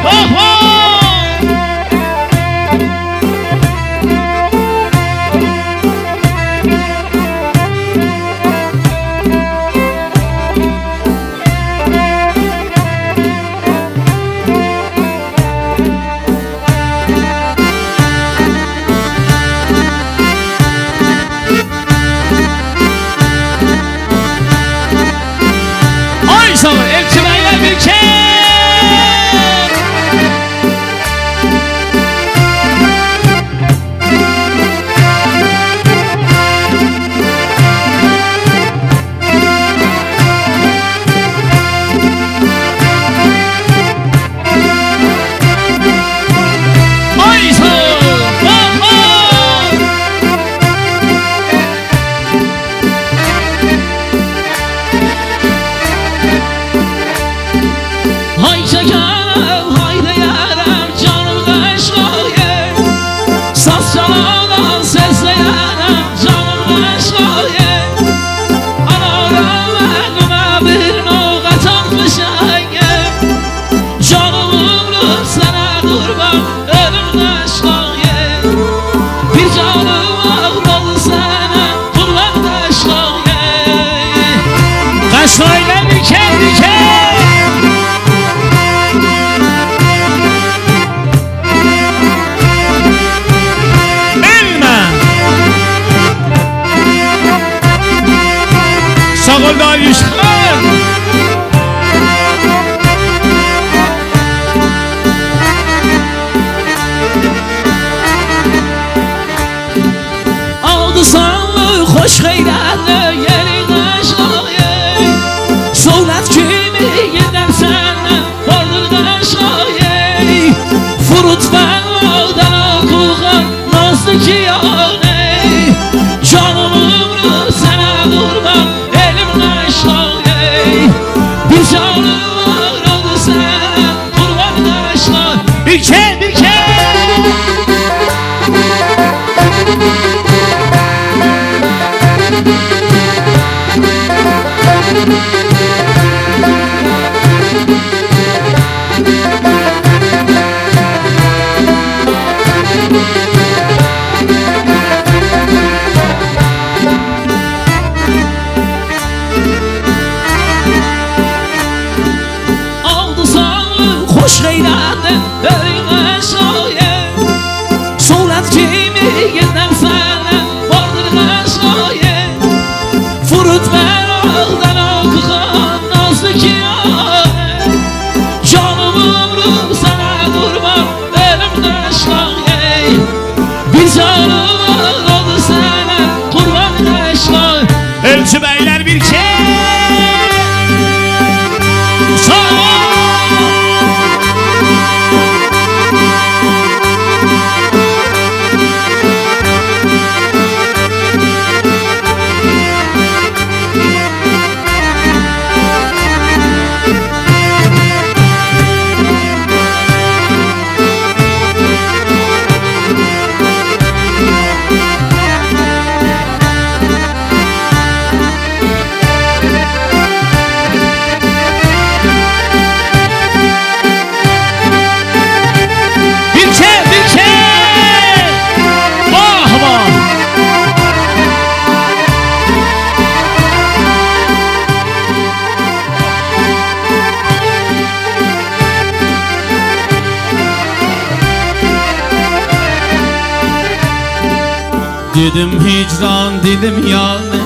خوش غیرت یری قشقایه سولت کی میگیدم سنم بردل قشقایه فرود فرمادن کوخان نازد کیانه جانم رو سنه قربان علم قشقایه bir canım oldu sen kurban aşkına bir خوش غیرت داری قشقایه سولت کی میگیدم سنم باردل قشقایه فرود برادن آکخان نازد کیانه جانم رو سنه قربان دلم قشقایه bir canım oldu sene kurban قشقایه Elçi beyler bir şey Dedim hicran dedim ya